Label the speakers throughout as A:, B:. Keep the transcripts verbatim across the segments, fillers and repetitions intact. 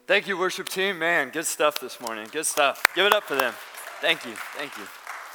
A: Thank you, worship team. Man, good stuff this morning. Good stuff. Give it up for them. Thank you. Thank you.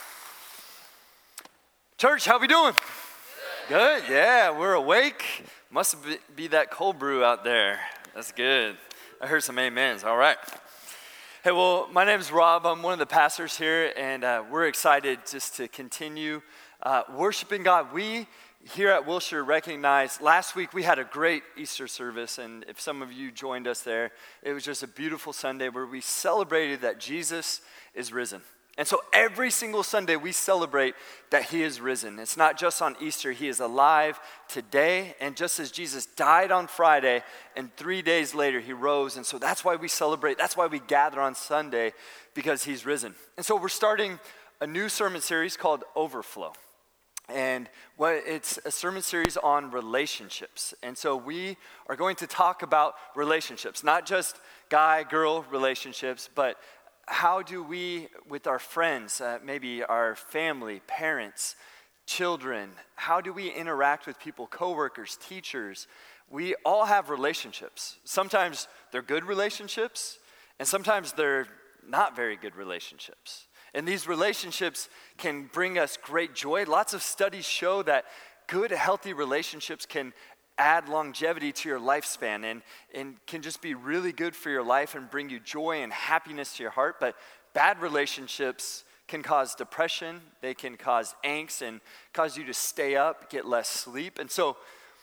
A: Church, how we doing? Good. Good? Yeah, we're awake. Must be, be that cold brew out there. That's good. I heard some amens. All right. Hey, well, my name is Rob. I'm one of the pastors here, and uh, we're excited just to continue uh, worshiping God. We here at Wilshire recognize, last week we had a great Easter service, and if some of you joined us there, it was just a beautiful Sunday where we celebrated that Jesus is risen. And so every single Sunday we celebrate that he is risen. It's not just on Easter, he is alive today. And just as Jesus died on Friday and three days later he rose. And so that's why we celebrate, that's why we gather on Sunday, because he's risen. And so we're starting a new sermon series called Overflow. And what it's a sermon series on relationships. And so we are going to talk about relationships, not just guy-girl relationships, but how do we, with our friends, uh, maybe our family, parents, children, how do we interact with people, coworkers, teachers? We all have relationships. Sometimes they're good relationships, and sometimes they're not very good relationships. And these relationships can bring us great joy. Lots of studies show that good, healthy relationships can add longevity to your lifespan and, and can just be really good for your life and bring you joy and happiness to your heart. But bad relationships can cause depression. They can cause angst and cause you to stay up, get less sleep. And so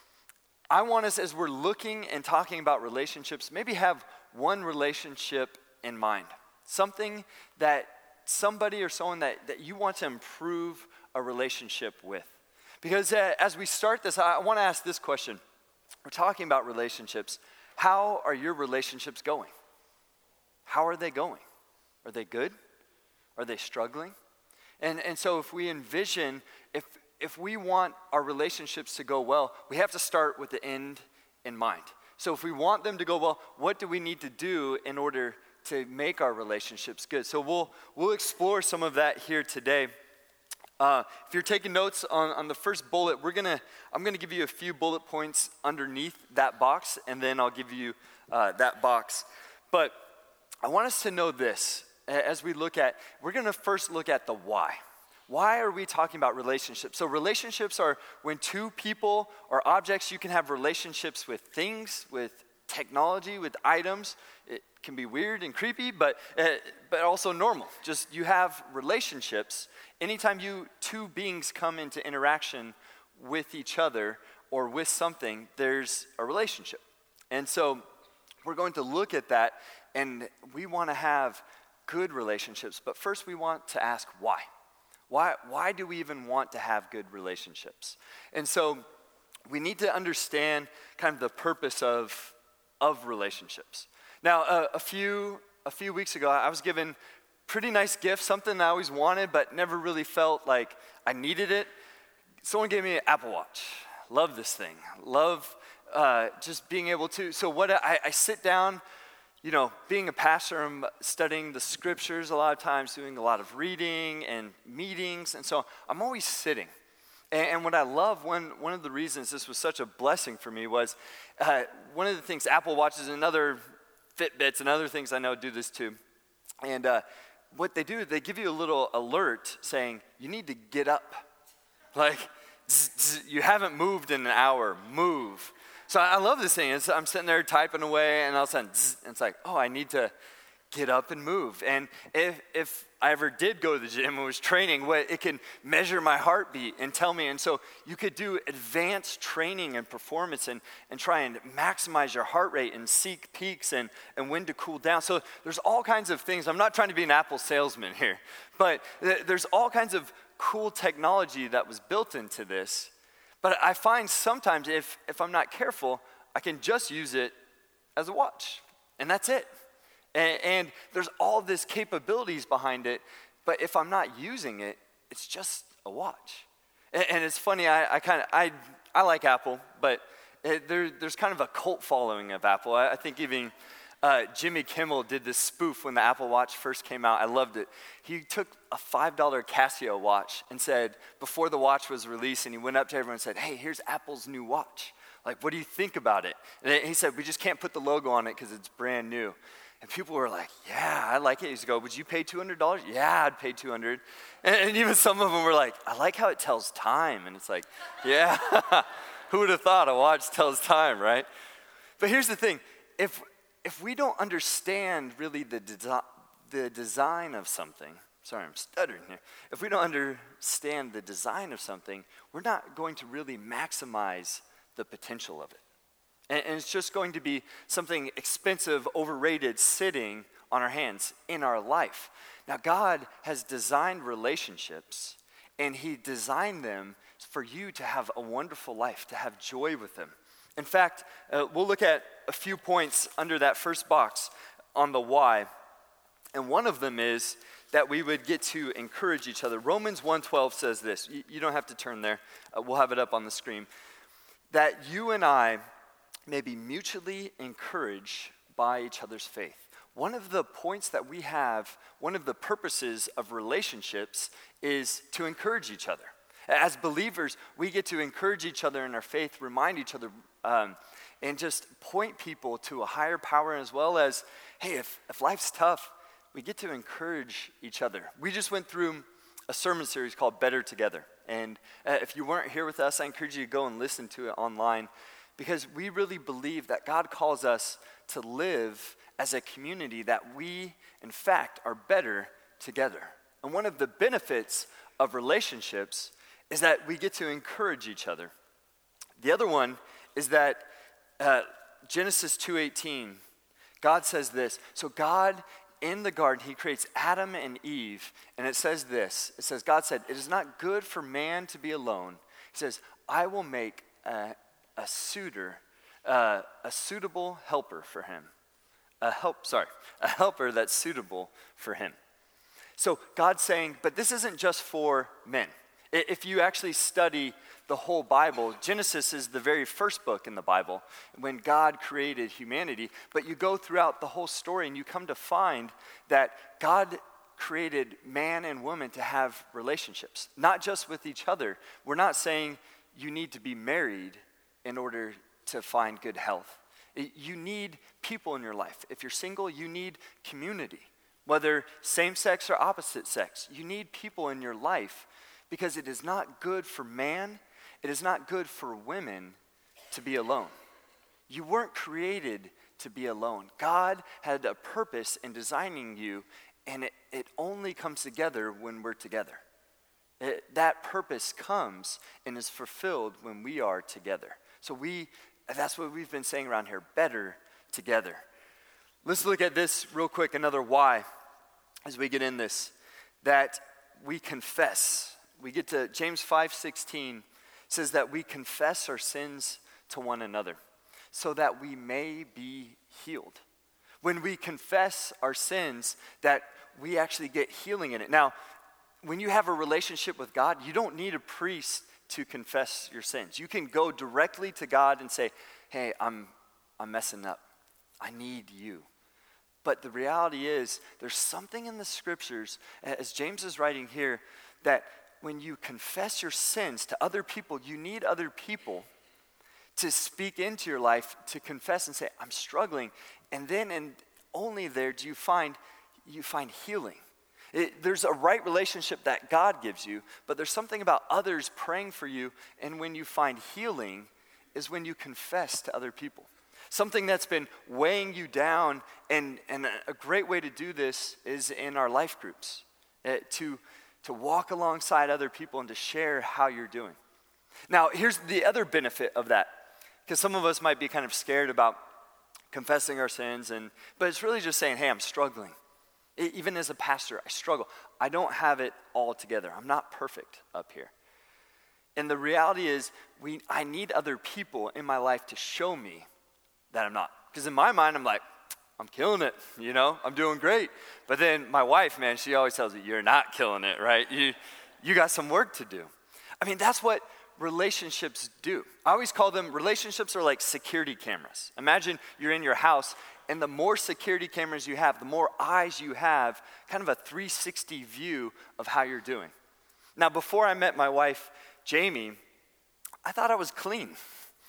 A: I want us, as we're looking and talking about relationships, maybe have one relationship in mind. Something that somebody or someone that, that you want to improve a relationship with. Because uh, as we start this, I want to ask this question. We're talking about relationships. How are your relationships going? How are they going? Are they good? Are they struggling? And and so if we envision, if if we want our relationships to go well, we have to start with the end in mind. So if we want them to go well, what do we need to do in order to make our relationships good? So we'll we'll explore some of that here today. Uh, if you're taking notes on, on the first bullet, we're gonna I'm gonna give you a few bullet points underneath that box, and then I'll give you uh, that box. But I want us to know this as we look at. We're gonna first look at the why. Why are we talking about relationships? So relationships are when two people or objects. You can have relationships with things, with technology, with items. It can be weird and creepy, but uh, but also normal. Just you have relationships. Anytime you two beings come into interaction with each other or with something, there's a relationship. And so we're going to look at that, and we want to have good relationships. But first we want to ask why. Why why do we even want to have good relationships? And so we need to understand kind of the purpose of of relationships. Now, uh, a few a few weeks ago, I was given pretty nice gift, something I always wanted but never really felt like I needed it. Someone gave me an Apple Watch. Love this thing. Love uh, just being able to. So what I, I sit down, you know, being a pastor, I'm studying the scriptures a lot of times, doing a lot of reading and meetings, and so I'm always sitting. And, and what I love, one one of the reasons this was such a blessing for me was uh, one of the things, Apple Watches and other Fitbits and other things I know do this too. And uh, what they do, they give you a little alert saying, you need to get up. Like, zzz, zzz, you haven't moved in an hour, move. So I love this thing. It's, I'm sitting there typing away, and all of a sudden, zzz, and it's like, oh, I need to get up and move. And if if I ever did go to the gym and was training, what it can measure my heartbeat and tell me. And so you could do advanced training and performance and, and try and maximize your heart rate and seek peaks and, and when to cool down. So there's all kinds of things. I'm not trying to be an Apple salesman here, but th- there's all kinds of cool technology that was built into this. But I find sometimes if if I'm not careful, I can just use it as a watch, and that's it. And, and there's all this capabilities behind it, but if I'm not using it, it's just a watch. And, and it's funny, I, I kind of, I I like Apple, but it, there, there's kind of a cult following of Apple. I, I think even uh, Jimmy Kimmel did this spoof when the Apple Watch first came out. I loved it. He took a five dollar Casio watch and said, before the watch was released, and he went up to everyone and said, hey, here's Apple's new watch. Like, what do you think about it? And he said, we just can't put the logo on it because it's brand new. And people were like, yeah, I like it. He used to go, would you pay two hundred dollars? Yeah, I'd pay two hundred dollars. And, and even some of them were like, I like how it tells time. And it's like, yeah, who would have thought a watch tells time, right? But here's the thing. If if we don't understand really the, desi- the design of something, sorry, I'm stuttering here. If we don't understand the design of something, we're not going to really maximize the potential of it. And, and it's just going to be something expensive, overrated, sitting on our hands in our life. Now, God has designed relationships, and he designed them for you to have a wonderful life, to have joy with them. In fact, uh, we'll look at a few points under that first box on the why. And one of them is that we would get to encourage each other. Romans one twelve says this. You, you don't have to turn there. Uh, we'll have it up on the screen. That you and I may be mutually encouraged by each other's faith. One of the points that we have, one of the purposes of relationships is to encourage each other. As believers, we get to encourage each other in our faith, remind each other, um, and just point people to a higher power, as well as, hey, if, if life's tough, we get to encourage each other. We just went through a sermon series called Better Together. And uh, if you weren't here with us, I encourage you to go and listen to it online, because we really believe that God calls us to live as a community that we, in fact, are better together. And one of the benefits of relationships is that we get to encourage each other. The other one is that uh, Genesis two eighteen, God says this. So God, in the garden, he creates Adam and Eve, and it says this. It says, God said, it is not good for man to be alone. He says, I will make a, a suitor, uh, a suitable helper for him. A help, sorry, a helper that's suitable for him. So God's saying, but this isn't just for men. If you actually study the whole Bible, Genesis is the very first book in the Bible when God created humanity. But you go throughout the whole story and you come to find that God created man and woman to have relationships, not just with each other. We're not saying you need to be married in order to find good health. You need people in your life. If you're single, you need community, whether same sex or opposite sex. You need people in your life, because it is not good for man, it is not good for women to be alone. You weren't created to be alone. God had a purpose in designing you, and it, it only comes together when we're together. It, that purpose comes and is fulfilled when we are together. So we, that's what we've been saying around here, better together. Let's look at this real quick, another why, as we get in this, that we confess. We get to James five sixteen, says that we confess our sins to one another so that we may be healed. When we confess our sins, that we actually get healing in it. Now, when you have a relationship with God, you don't need a priest to confess your sins. You can go directly to God and say, hey, I'm I'm messing up. I need you. But the reality is, there's something in the scriptures, as James is writing here, that when you confess your sins to other people, you need other people to speak into your life, to confess and say, I'm struggling. And then and only there do you find you find healing. It, there's a right relationship that God gives you, but there's something about others praying for you, and when you find healing is when you confess to other people. Something that's been weighing you down, and, and a great way to do this is in our life groups, uh, to to walk alongside other people and to share how you're doing. Now, here's the other benefit of that, because some of us might be kind of scared about confessing our sins, and but it's really just saying, hey, I'm struggling. It, even as a pastor, I struggle. I don't have it all together. I'm not perfect up here. And the reality is, we I need other people in my life to show me that I'm not. Because in my mind, I'm like, I'm killing it, you know, I'm doing great. But then my wife, man, she always tells me, you're not killing it, right? You you got some work to do. I mean, that's what relationships do. I always call them, relationships are like security cameras. Imagine you're in your house, and the more security cameras you have, the more eyes you have, kind of a three sixty view of how you're doing. Now, before I met my wife, Jamie, I thought I was clean.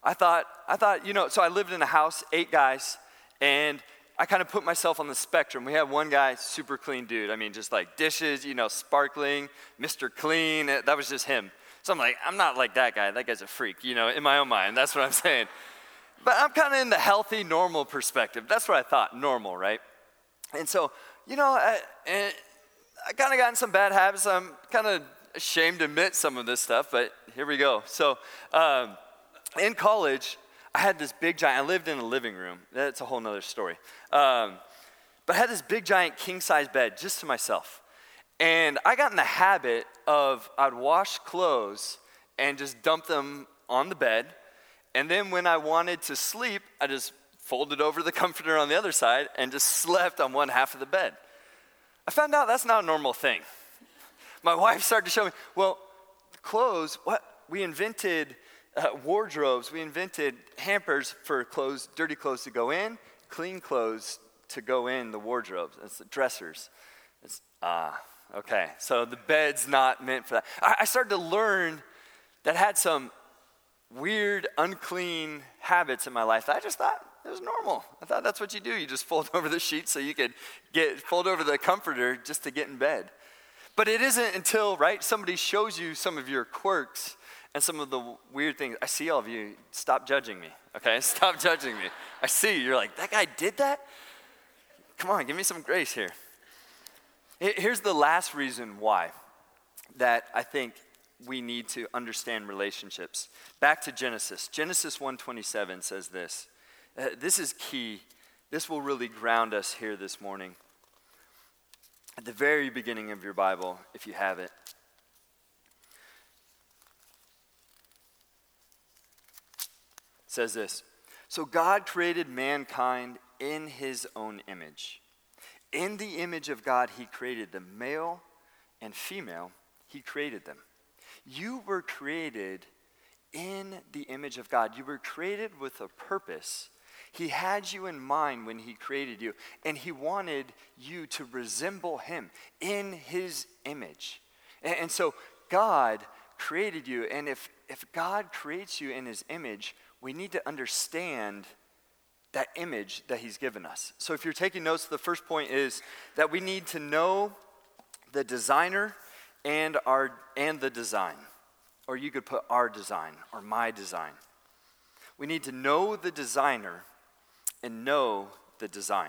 A: I thought, I thought, you know, so I lived in a house, eight guys, and I kind of put myself on the spectrum. We had one guy, super clean dude. I mean, just like dishes, you know, sparkling, Mister Clean. That was just him. So I'm like, I'm not like that guy. That guy's a freak, you know, in my own mind. That's what I'm saying. But I'm kind of in the healthy, normal perspective. That's what I thought, normal, right? And so, you know, I, and I kind of got in some bad habits. I'm kind of ashamed to admit some of this stuff, but here we go. So um, in college, I had this big giant, I lived in a living room. That's a whole nother story. Um, but I had this big giant king-size bed just to myself. And I got in the habit of, I'd wash clothes and just dump them on the bed. And then when I wanted to sleep, I just folded over the comforter on the other side and just slept on one half of the bed. I found out that's not a normal thing. My wife started to show me, well, clothes, what? We invented uh, wardrobes, we invented hampers for clothes, dirty clothes to go in, clean clothes to go in the wardrobes. It's the dressers. It's, ah, okay. So the bed's not meant for that. I, I started to learn that I had some weird, unclean habits in my life that I just thought it was normal. I thought that's what you do. You just fold over the sheets so you could get fold over the comforter just to get in bed. But it isn't until, right, somebody shows you some of your quirks and some of the weird things. I see all of you. Stop judging me, okay? Stop judging me. I see you. You're like, that guy did that? Come on, give me some grace here. Here's the last reason why that I think we need to understand relationships. Back to Genesis. Genesis one twenty-seven says this. Uh, this is key. This will really ground us here this morning. At the very beginning of your Bible, if you have it. It says this. So God created mankind in his own image. In the image of God, he created them. Male and female, he created them. You were created in the image of God. You were created with a purpose. He had you in mind when he created you, and he wanted you to resemble him in his image. And, and so God created you, and if, if God creates you in his image, we need to understand that image that he's given us. So if you're taking notes, the first point is that we need to know the designer and our and the design. Or you could put our design or my design. We need to know the designer and know the design.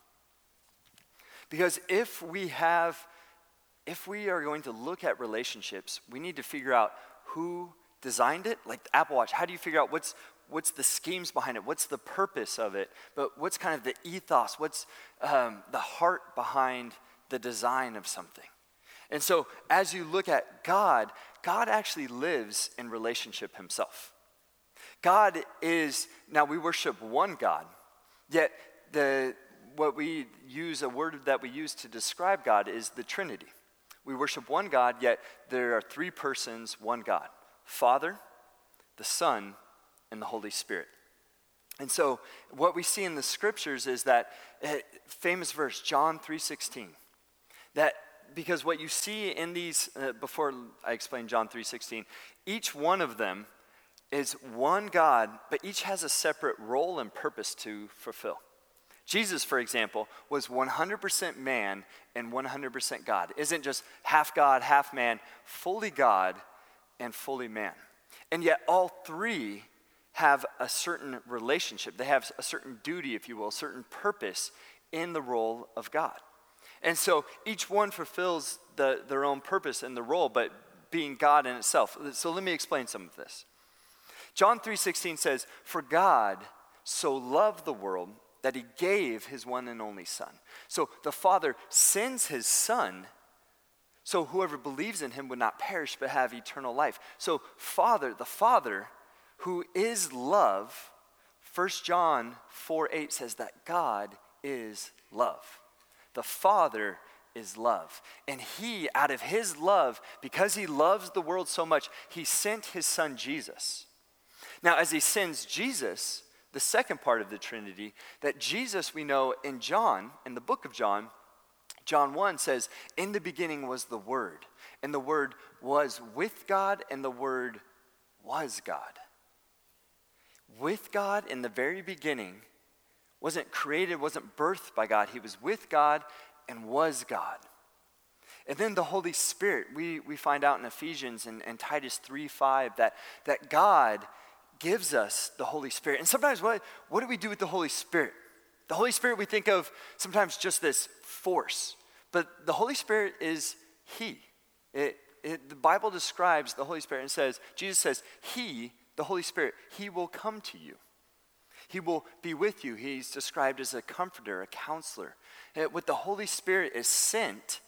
A: Because if we have, if we are going to look at relationships, we need to figure out who designed it. Like the Apple Watch, how do you figure out what's what's the schemes behind it? What's the purpose of it? But what's kind of the ethos? What's um, the heart behind the design of something? And so as you look at God, God actually lives in relationship himself. God is, now we worship one God, yet the what we use, a word that we use to describe God is the Trinity. We worship one God, yet there are three persons, one God. Father, the Son, and the Holy Spirit. And so what we see in the scriptures is that uh, famous verse, John three sixteen, that because what you see in these, uh, before I explain John three sixteen, each one of them is one God, but each has a separate role and purpose to fulfill. Jesus, for example, was one hundred percent man and one hundred percent God. Isn't just half God, half man, fully God and fully man. And yet all three have a certain relationship. They have a certain duty, if you will, a certain purpose in the role of God. And so each one fulfills the, their own purpose in the role, but being God in itself. So let me explain some of this. John three sixteen says, "For God so loved the world that he gave his one and only Son." So the Father sends his Son so whoever believes in him would not perish but have eternal life. So Father, the Father who is love, First John four eight says that God is love. The Father is love. And he, out of his love, because he loves the world so much, he sent his Son Jesus. Now, as he sends Jesus, the second part of the Trinity, that Jesus, we know in John, in the book of John, John one says, "In the beginning was the Word, and the Word was with God, and the Word was God." with God in the very beginning, wasn't created, wasn't birthed by God. He was with God and was God. And then the Holy Spirit, we, we find out in Ephesians and, and Titus three five that, that God gives us the Holy Spirit. And sometimes what, what do we do with the Holy Spirit? The Holy Spirit we think of sometimes just this force. But the Holy Spirit is He. It, it, the Bible describes the Holy Spirit and says, Jesus says, He, the Holy Spirit, He will come to you. He will be with you. He's described as a comforter, a counselor. And what the Holy Spirit is sent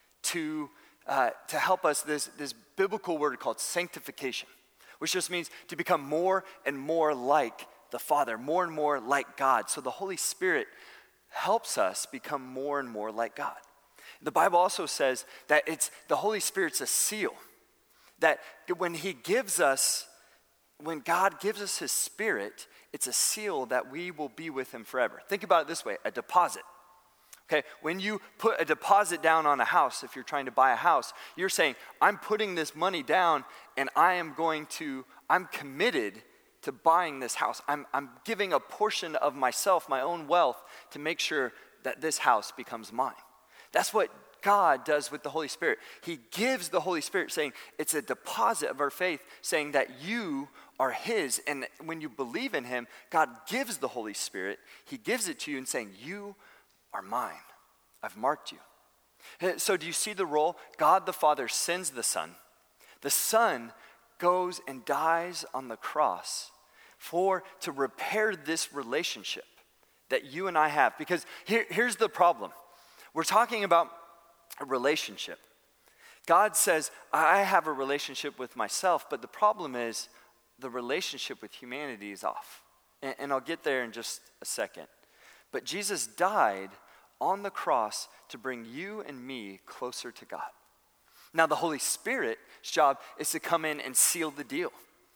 A: to uh, to help us, this, this biblical word called sanctification, which just means to become more and more like the Father, more and more like God. So the Holy Spirit helps us become more and more like God. The Bible also says that it's the Holy Spirit's a seal, that when He gives us, when God gives us His Spirit, it's a seal that we will be with Him forever. Think about it this way, a deposit. Okay, when you put a deposit down on a house, if you're trying to buy a house, you're saying, I'm putting this money down and I am going to, I'm committed to buying this house. I'm, I'm giving a portion of myself, my own wealth, to make sure that this house becomes mine. That's what God does with the Holy Spirit. He gives the Holy Spirit, saying it's a deposit of our faith, saying that you are His. And when you believe in Him, God gives the Holy Spirit. He gives it to you and saying, you are mine. I've marked you. So do you see the role? God the Father sends the Son. The Son goes and dies on the cross for to repair this relationship that you and I have. Because here, here's the problem. We're talking about a relationship. God says, I have a relationship with myself, but the problem is the relationship with humanity is off. And, and I'll get there in just a second. But Jesus died on the cross to bring you and me closer to God. Now the Holy Spirit's job is to come in and seal the deal.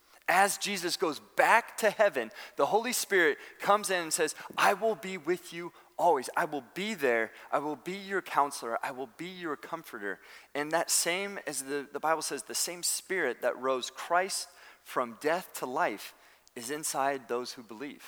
A: As Jesus goes back to heaven, the Holy Spirit comes in and says, I will be with you always. I will be there. I will be your counselor. I will be your comforter. And that same, as the, the Bible says, the same Spirit that rose Christ from death to life is inside those who believe.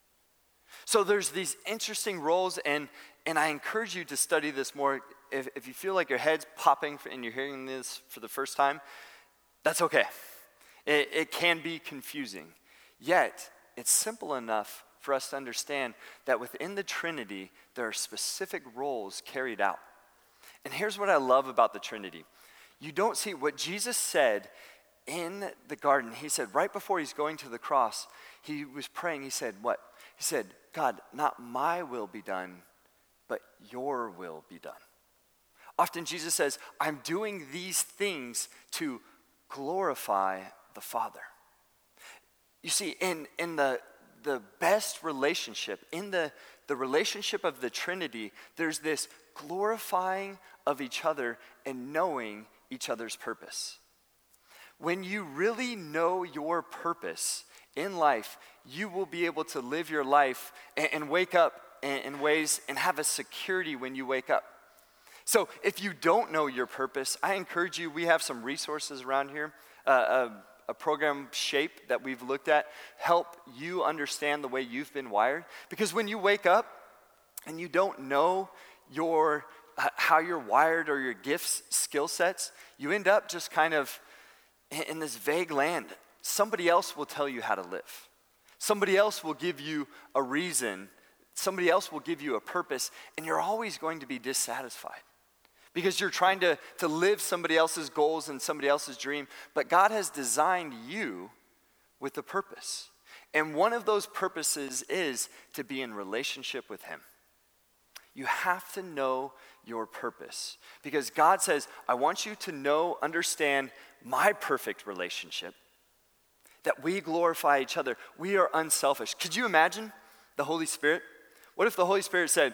A: So there's these interesting roles, and, and I encourage you to study this more. If, if you feel like your head's popping and you're hearing this for the first time, that's okay. It, it can be confusing. Yet, it's simple enough for us to understand that within the Trinity, there are specific roles carried out. And here's what I love about the Trinity. You don't see what Jesus said in the garden. He said right before He's going to the cross, He was praying. He said what? He said, God, not my will be done, but your will be done. Often Jesus says, I'm doing these things to glorify the Father. You see, in, in the, the best relationship, in the, the relationship of the Trinity, there's this glorifying of each other and knowing each other's purpose. When you really know your purpose in life, you will be able to live your life and, and wake up in, in ways and have a security when you wake up. So if you don't know your purpose, I encourage you, we have some resources around here, uh, a, a program Shape that we've looked at, help you understand the way you've been wired. Because when you wake up and you don't know your uh, how you're wired or your gifts, skill sets, you end up just kind of in, in this vague land. Somebody else will tell you how to live. Somebody else will give you a reason. Somebody else will give you a purpose, and you're always going to be dissatisfied because you're trying to, to live somebody else's goals and somebody else's dream. But God has designed you with a purpose. And one of those purposes is to be in relationship with Him. You have to know your purpose because God says, I want you to know, understand my perfect relationship, that we glorify each other. We are unselfish. Could you imagine the Holy Spirit? What if the Holy Spirit said,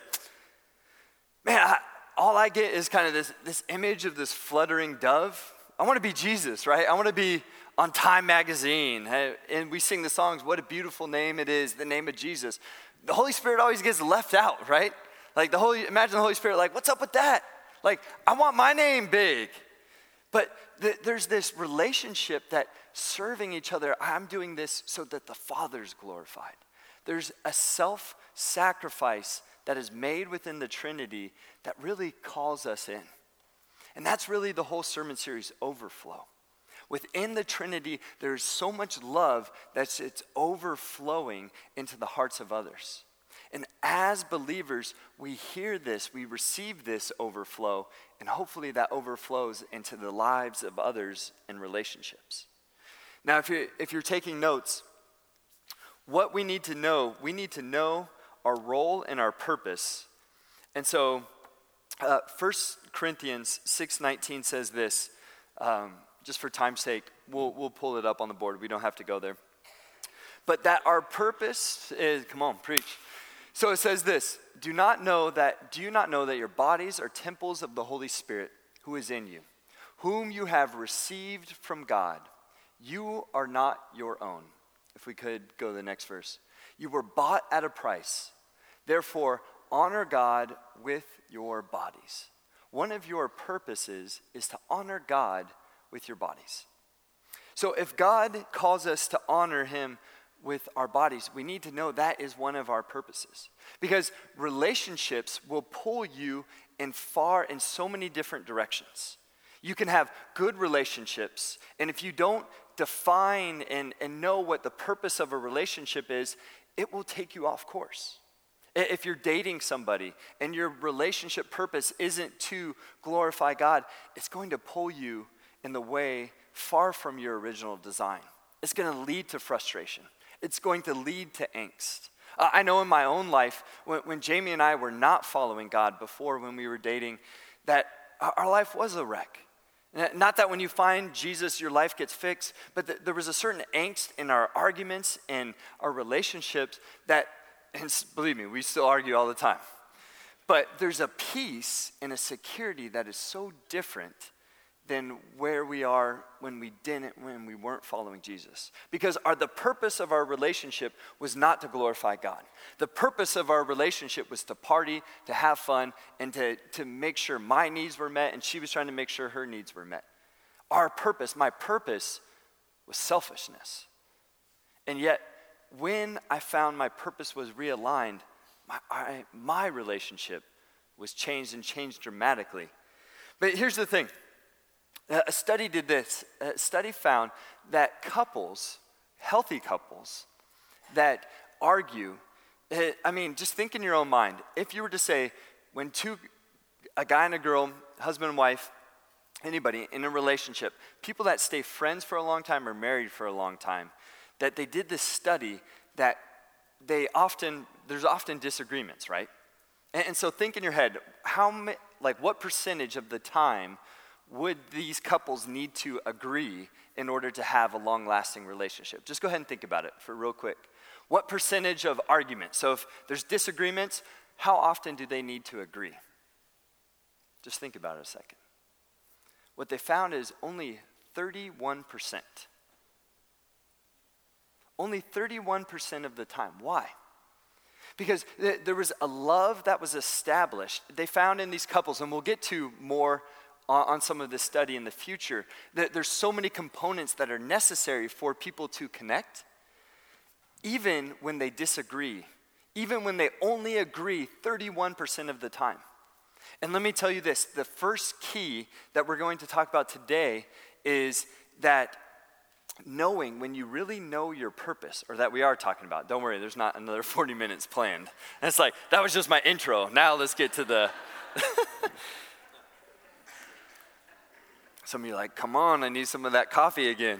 A: man, I, all I get is kind of this, this image of this fluttering dove. I want to be Jesus, right? I want to be on Time magazine. And we sing the songs, what a beautiful name it is, the name of Jesus. The Holy Spirit always gets left out, right? Like the Holy, imagine the Holy Spirit like, what's up with that? Like, I want my name big. But th- there's this relationship that serving each other, I'm doing this so that the Father's glorified. There's a self-sacrifice that is made within the Trinity that really calls us in. And that's really the whole sermon series, Overflow. Within the Trinity, there's so much love that it's overflowing into the hearts of others. And as believers, we hear this, we receive this overflow, and hopefully that overflows into the lives of others and relationships. Now, if you're, if you're taking notes, what we need to know, we need to know our role and our purpose. And so, uh, First Corinthians six nineteen says this, um, just for time's sake, we'll, we'll pull it up on the board. We don't have to go there. But that our purpose is, come on, preach. So it says this, do not know that, do you not know that your bodies are temples of the Holy Spirit who is in you, whom you have received from God? You are not your own. If we could go to the next verse. You were bought at a price. Therefore, honor God with your bodies. One of your purposes is to honor God with your bodies. So if God calls us to honor him with our bodies, we need to know that is one of our purposes. Because relationships will pull you in far, in so many different directions. You can have good relationships, and if you don't define and, and know what the purpose of a relationship is, it will take you off course. If you're dating somebody and your relationship purpose isn't to glorify God, it's going to pull you in the way far from your original design. It's going to lead to frustration. It's going to lead to angst. Uh, I know in my own life, when, when Jamie and I were not following God before, when we were dating, that our, our life was a wreck. Not that when you find Jesus, your life gets fixed, but th- there was a certain angst in our arguments and our relationships that, and believe me, we still argue all the time. But there's a peace and a security that is so different than where we are when we didn't, when we weren't following Jesus. Because our, the purpose of our relationship was not to glorify God. The purpose of our relationship was to party, to have fun, and to, to make sure my needs were met, and she was trying to make sure her needs were met. Our purpose, my purpose, was selfishness. And yet, when I found my purpose was realigned, my, I, my relationship was changed and changed dramatically. But here's the thing. A study did this. A study found that couples, healthy couples, that argue, I mean, just think in your own mind. If you were to say, when two, a guy and a girl, husband and wife, anybody in a relationship, people that stay friends for a long time or married for a long time, that they did this study that they often, there's often disagreements, right? And, and so think in your head, how, like what percentage of the time would these couples need to agree in order to have a long-lasting relationship? Just go ahead and think about it for real quick. What percentage of arguments? So if there's disagreements, how often do they need to agree? Just think about it a second. What they found is only thirty-one percent. Only thirty-one percent of the time. Why? Because th- there was a love that was established. They found in these couples, and we'll get to more on some of this study in the future, that there's so many components that are necessary for people to connect, even when they disagree, even when they only agree thirty-one percent of the time. And let me tell you this, the first key that we're going to talk about today is that knowing, when you really know your purpose, or that we are talking about, don't worry, there's not another forty minutes planned. And it's like, that was just my intro, now let's get to the... Some of you are like, come on, I need some of that coffee again.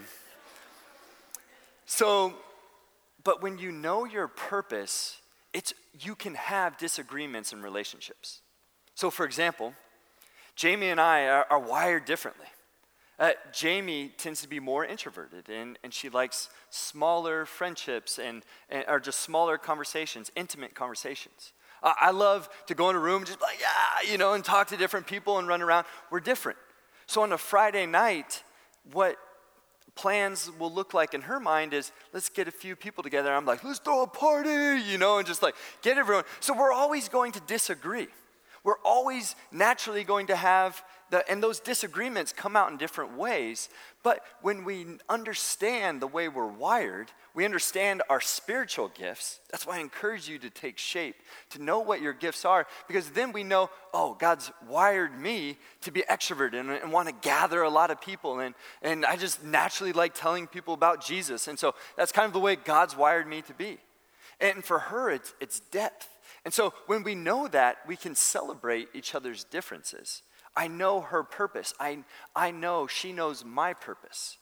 A: So, but when you know your purpose, it's you can have disagreements in relationships. So for example, Jamie and I are, are wired differently. Uh, Jamie tends to be more introverted, and, and she likes smaller friendships and, and or just smaller conversations, intimate conversations. Uh, I love to go in a room and just be like, yeah, you know, and talk to different people and run around. We're different. So on a Friday night, what plans will look like in her mind is, let's get a few people together. I'm like, let's throw a party, you know, and just like get everyone. So we're always going to disagree. We're always naturally going to have, the, and those disagreements come out in different ways, but when we understand the way we're wired, we understand our spiritual gifts. That's why I encourage you to take shape, to know what your gifts are, because then we know, oh, God's wired me to be extroverted and, and want to gather a lot of people, and, and I just naturally like telling people about Jesus, and so that's kind of the way God's wired me to be. And for her, it's, it's depth. And so when we know that, we can celebrate each other's differences. I know her purpose. I, I know she knows my purpose.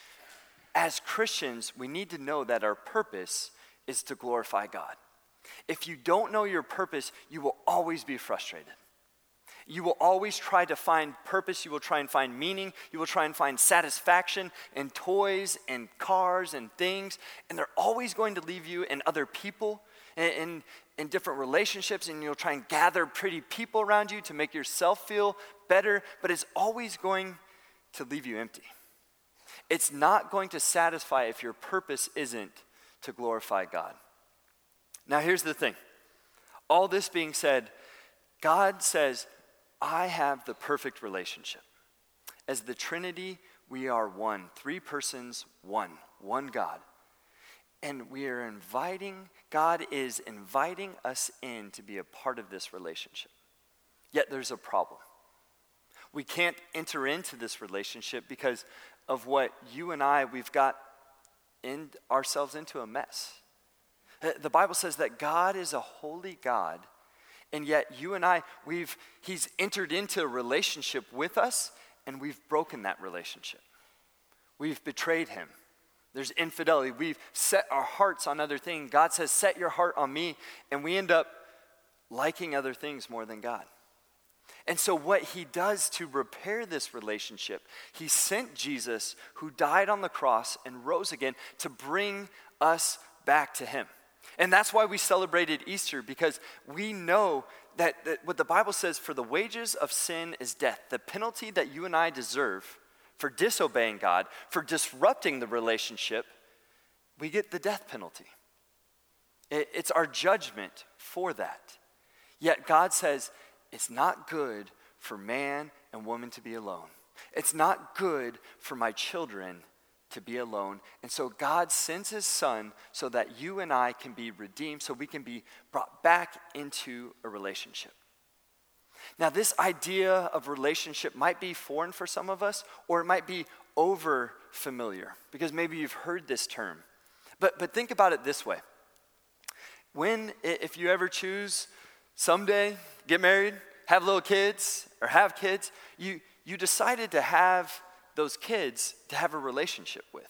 A: As Christians, we need to know that our purpose is to glorify God. If you don't know your purpose, you will always be frustrated. You will always try to find purpose. You will try and find meaning. You will try and find satisfaction in toys and cars and things. And they're always going to leave you in other people, in, in, in different relationships. And you'll try and gather pretty people around you to make yourself feel better. But it's always going to leave you empty. It's not going to satisfy if your purpose isn't to glorify God. Now here's the thing. All this being said, God says, I have the perfect relationship. As the Trinity, we are one. Three persons, one. One God. And we are inviting, God is inviting us in to be a part of this relationship. Yet there's a problem. We can't enter into this relationship because of what you and I, we've got in ourselves into a mess. The Bible says that God is a holy God, and yet you and I, we've he's entered into a relationship with us, and we've broken that relationship. We've betrayed him. There's infidelity. We've set our hearts on other things. God says, set your heart on me, and we end up liking other things more than God. And so what he does to repair this relationship, he sent Jesus, who died on the cross and rose again, to bring us back to him. And that's why we celebrated Easter, because we know that, that what the Bible says, for the wages of sin is death. The penalty that you and I deserve for disobeying God, for disrupting the relationship, we get the death penalty. It, it's our judgment for that. Yet God says, it's not good for man and woman to be alone. It's not good for my children to be alone. And so God sends his son so that you and I can be redeemed, so we can be brought back into a relationship. Now, this idea of relationship might be foreign for some of us, or it might be over familiar, because maybe you've heard this term. But, but think about it this way. When, if you ever choose someday, get married, have little kids, or have kids, you, you decided to have those kids to have a relationship with.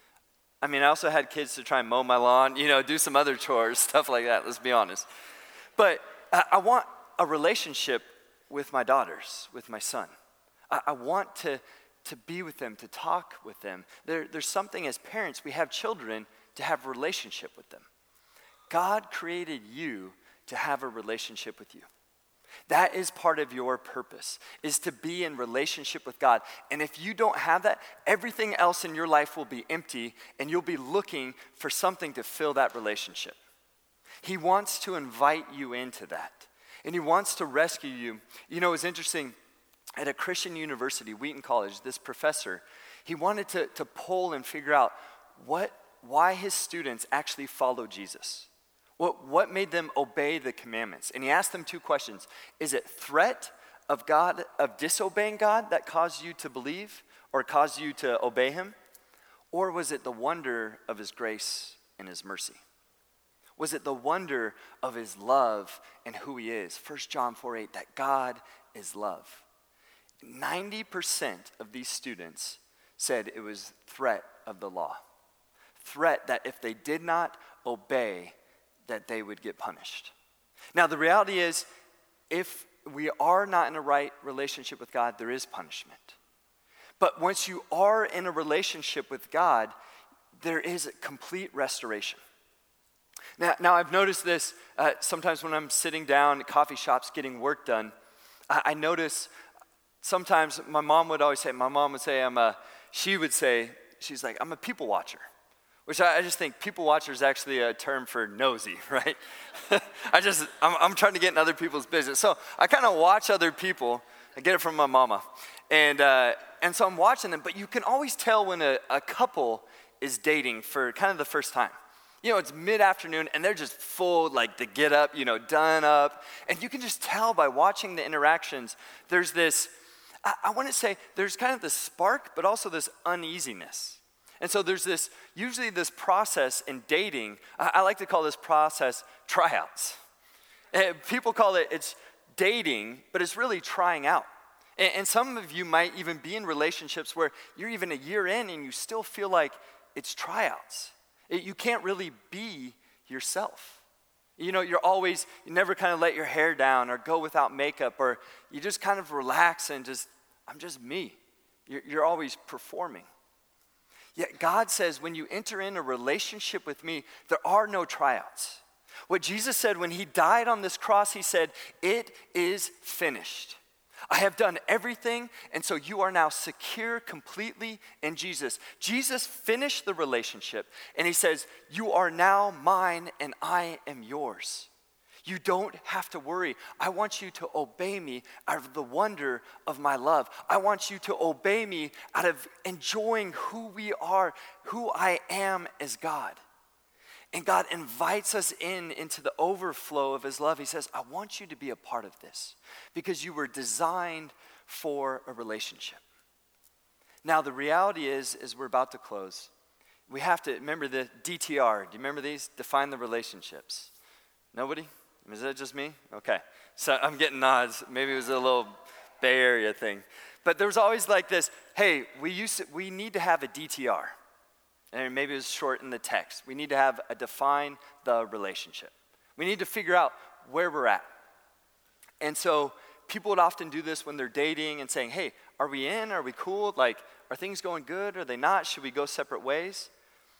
A: I mean, I also had kids to try and mow my lawn, you know, do some other chores, stuff like that, let's be honest. But I, I want a relationship with my daughters, with my son. I, I want to, to be with them, to talk with them. There, there's something as parents, we have children, to have a relationship with them. God created you to have a relationship with you. That is part of your purpose, is to be in relationship with God. And if you don't have that, everything else in your life will be empty, and you'll be looking for something to fill that relationship. He wants to invite you into that, and he wants to rescue you. You know, it's interesting, at a Christian university, Wheaton College, this professor, he wanted to, to poll and figure out what, why his students actually follow Jesus. What, what made them obey the commandments? And he asked them two questions. Is it threat of God, of disobeying God that caused you to believe or caused you to obey him? Or was it the wonder of his grace and his mercy? Was it the wonder of his love and who he is? First John four eight, that God is love. ninety percent of these students said it was threat of the law. Threat that if they did not obey, that they would get punished. Now, the reality is, if we are not in a right relationship with God, there is punishment. But once you are in a relationship with God, there is a complete restoration. Now, now I've noticed this uh, sometimes when I'm sitting down at coffee shops getting work done. I, I notice sometimes my mom would always say, my mom would say, I'm a, she would say, she's like, I'm a people watcher. which I, I just think people watcher is actually a term for nosy, right? I just, I'm, I'm trying to get in other people's business. So I kind of watch other people. I get it from my mama. And uh, and so I'm watching them, but you can always tell when a, a couple is dating for kind of the first time. You know, it's mid-afternoon, and they're just full, like, the get up, you know, done up. And you can just tell by watching the interactions, there's this, I, I want to say, there's kind of this spark, but also this uneasiness. And so there's this, usually this process in dating, I, I like to call this process tryouts. And people call it, it's dating, but it's really trying out. And, and some of you might even be in relationships where you're even a year in and you still feel like it's tryouts. It, you can't really be yourself. You know, you're always, you never kind of let your hair down or go without makeup, or you just kind of relax and just, I'm just me. You're, you're always performing. Yet God says when you enter in a relationship with me, there are no tryouts. What Jesus said when he died on this cross, he said, it is finished. I have done everything, and so you are now secure completely in Jesus. Jesus finished the relationship, and he says, you are now mine, and I am yours. You don't have to worry. I want you to obey me out of the wonder of my love. I want you to obey me out of enjoying who we are, who I am as God. And God invites us in into the overflow of his love. He says, I want you to be a part of this because you were designed for a relationship. Now, the reality is, as we're about to close, we have to remember the D T R. Do you remember these? Define the relationships. Nobody? Is that just me? Okay. So I'm getting nods. Maybe it was a little Bay Area thing. But there was always like this, hey, we used to, we need to have a D T R. And maybe it was short in the text. We need to have a define the relationship. We need to figure out where we're at. And so people would often do this when they're dating and saying, hey, are we in? Are we cool? Like, are things going good? Are they not? Should we go separate ways?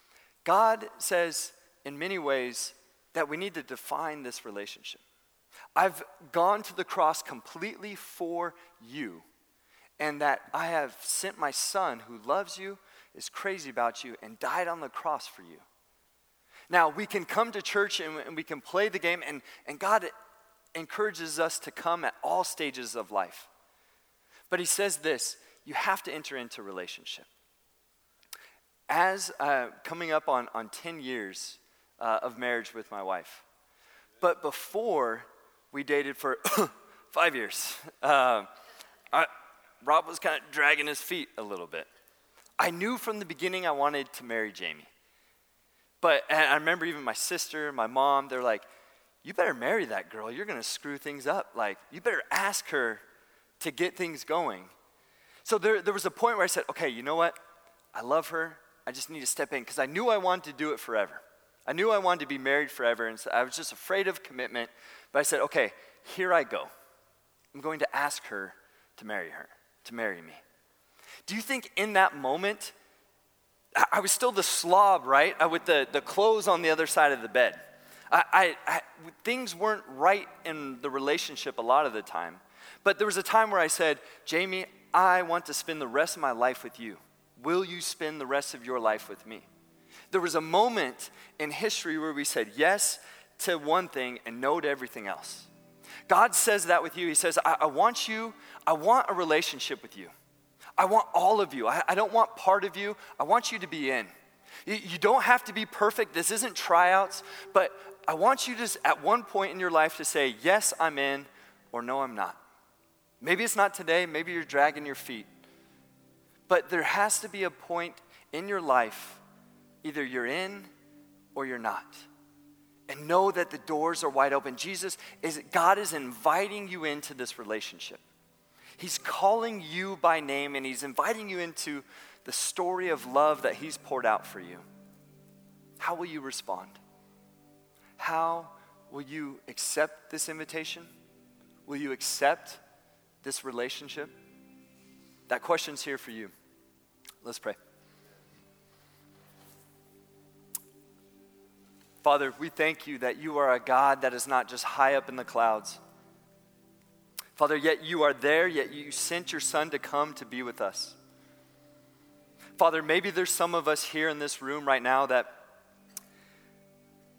A: God says in many ways that we need to define this relationship. I've gone to the cross completely for you, and that I have sent my son who loves you, is crazy about you, and died on the cross for you. Now, we can come to church and, and we can play the game, and, and God encourages us to come at all stages of life. But he says this, you have to enter into relationship. As uh, coming up on, on ten years uh, of marriage with my wife, but before we dated for five years, uh, I, Rob was kind of dragging his feet a little bit. I knew from the beginning I wanted to marry Jamie. But and I remember even my sister, my mom, they're like, you better marry that girl. You're going to screw things up. Like, you better ask her to get things going. So there, there was a point where I said, okay, you know what? I love her. I just need to step in because I knew I wanted to do it forever. I knew I wanted to be married forever, and so I was just afraid of commitment. But I said, okay, here I go. I'm going to ask her to marry her, to marry me. Do you think in that moment, I was still the slob, right? I, with the, the clothes on the other side of the bed. I, I, I, things weren't right in the relationship a lot of the time. But there was a time where I said, Jamie, I want to spend the rest of my life with you. Will you spend the rest of your life with me? There was a moment in history where we said yes to one thing and no to everything else. God says that with you. He says, I, I want you, I want a relationship with you. I want all of you. I, I don't want part of you. I want you to be in. You, you don't have to be perfect. This isn't tryouts, but I want you to, at one point in your life, to say, yes, I'm in, or no, I'm not. Maybe it's not today. Maybe you're dragging your feet. But there has to be a point in your life, either you're in or you're not. And know that the doors are wide open. Jesus is, God is inviting you into this relationship. He's calling you by name, and he's inviting you into the story of love that he's poured out for you. How will you respond? How will you accept this invitation? Will you accept this relationship? That question's here for you. Let's pray. Father, we thank you that you are a God that is not just high up in the clouds. Father, yet you are there, yet you sent your son to come to be with us. Father, maybe there's some of us here in this room right now that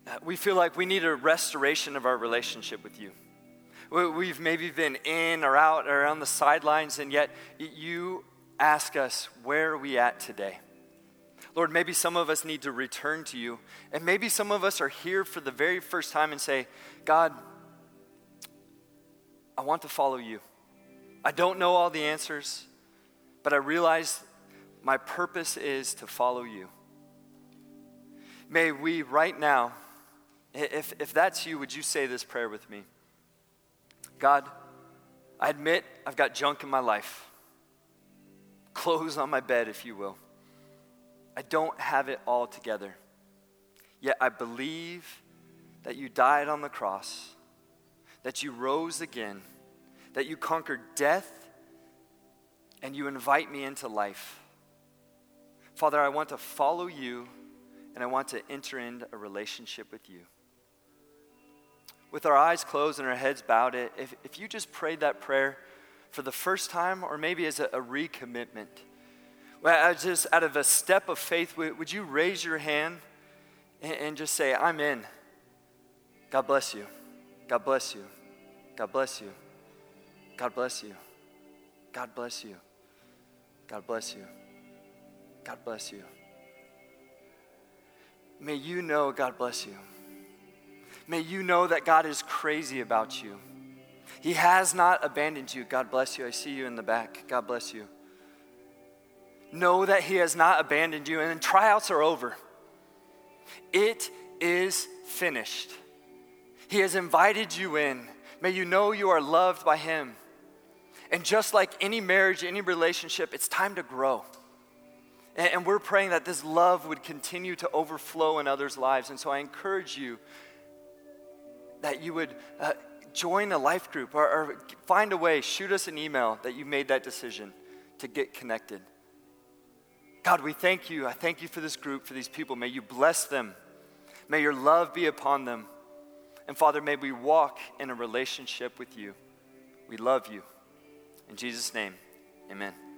A: Uh, we feel like we need a restoration of our relationship with you. We, we've maybe been in or out or on the sidelines, and yet you ask us, where are we at today? Lord, maybe some of us need to return to you, and maybe some of us are here for the very first time and say, God, I want to follow you. I don't know all the answers, but I realize my purpose is to follow you. May we right now, if, if that's you, would you say this prayer with me? God, I admit I've got junk in my life. Clothes on my bed, if you will. I don't have it all together. Yet I believe that you died on the cross, that you rose again, that you conquered death, and you invite me into life. Father, I want to follow you, and I want to enter into a relationship with you. With our eyes closed and our heads bowed, if, if you just prayed that prayer for the first time, or maybe as a, a recommitment, well, just out of a step of faith, would, would you raise your hand and, and just say, I'm in. God bless you. God bless you. God bless you. God bless you. God bless you. God bless you. God bless you. May you know God bless you. May you know that God is crazy about you. He has not abandoned you. God bless you. I see you in the back. God bless you. Know that he has not abandoned you, and tryouts are over. It is finished. He has invited you in. May you know you are loved by him. And just like any marriage, any relationship, it's time to grow. And, and we're praying that this love would continue to overflow in others' lives. And so I encourage you that you would uh, join a life group or, or find a way, shoot us an email that you made that decision to get connected. God, we thank you. I thank you for this group, for these people. May you bless them. May your love be upon them. And Father, may we walk in a relationship with you. We love you. In Jesus' name, amen.